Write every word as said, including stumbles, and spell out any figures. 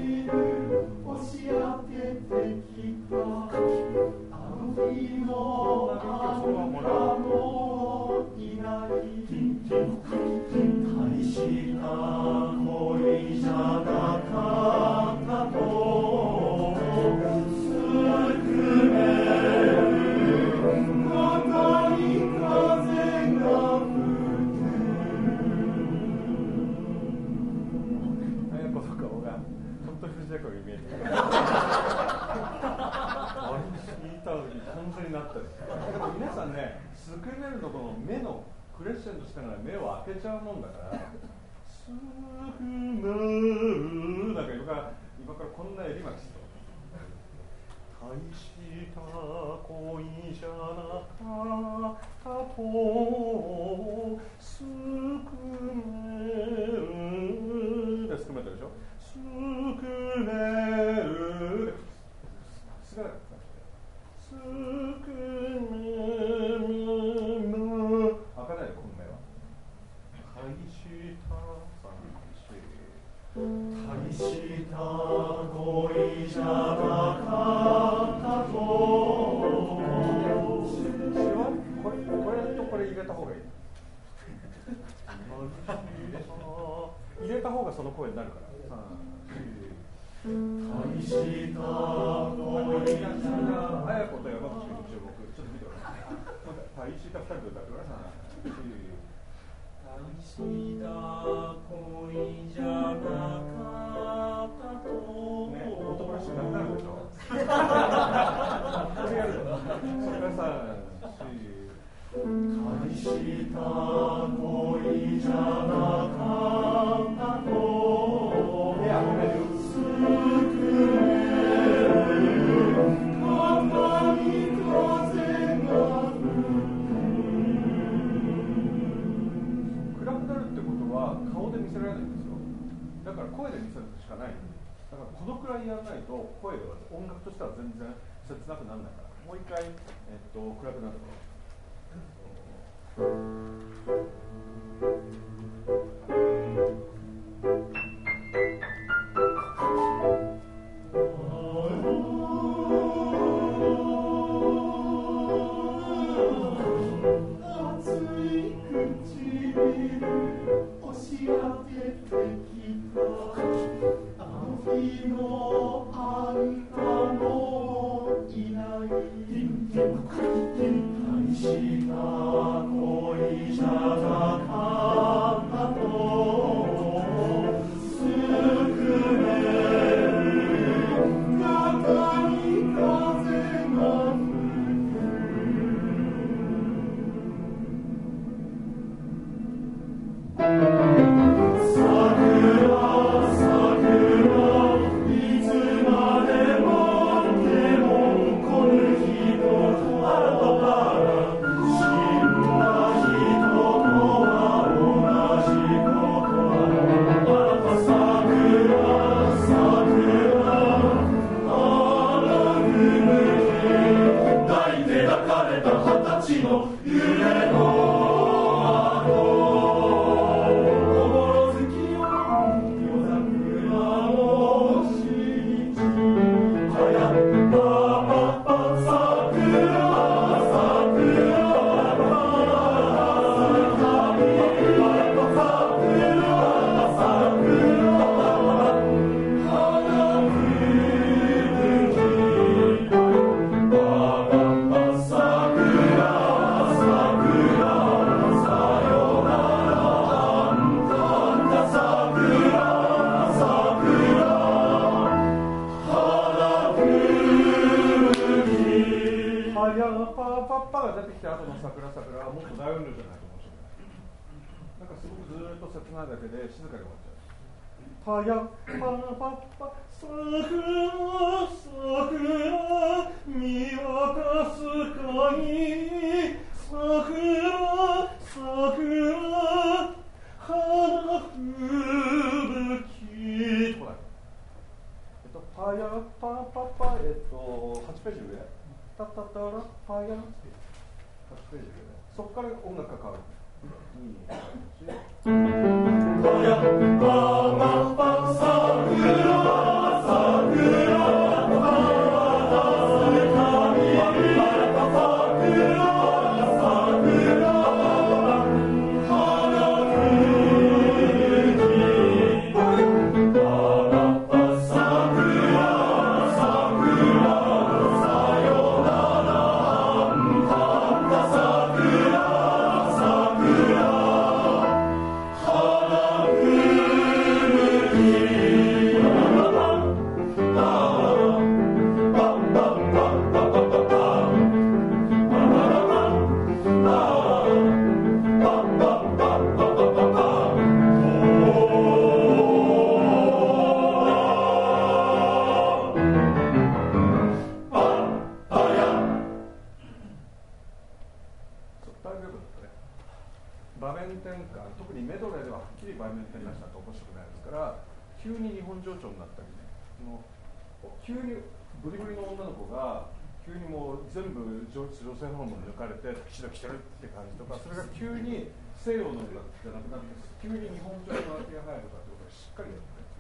皆さんね、スクメルのこの目のクレッシェンドしながら目を開けちゃうもんだから、スクメルなんか今から今からこんなエリマキスと。大した恋じゃなかったとスクメルでスクメルでしょ。スクメルすがなかった。スクメル開かないでこの目は。大した大した恋じゃなかったと。これこれとこれ入れた方がいい。入れた方がその声になるから。大した恋じゃなあやこと山口君注目。ちょっと見てください。大した二人で歌ってください。大した恋じゃなかったと。ね、音ブラッシュなくなるでしょ。これやるよ。それからさ、大した恋じゃなかったと。いや、ごめんよ。顔で見せられないんですよ。だから声で見せるしかない。だからこのくらいやらないと声では音楽としては全然切なくならないから。もう一回、えっと、暗くなると。パヤパパパ桜桜見渡す限り桜桜花吹雪とかえっとパヤパパパえっとはちページ上タタタラパヤはちページ上そこから音楽が変わるパヤパパパ桜場面転換、特にメドレーでははっきり場面転換しないと面白くないですから、急に日本情緒になったりね、その急にブリブリの女の子が急にもう全部女性ホルモン抜かれてタキシード着てるって感じとか、それが急に西洋の歌じゃなくなって急に日本情の秋が入るかということをしっかりやって、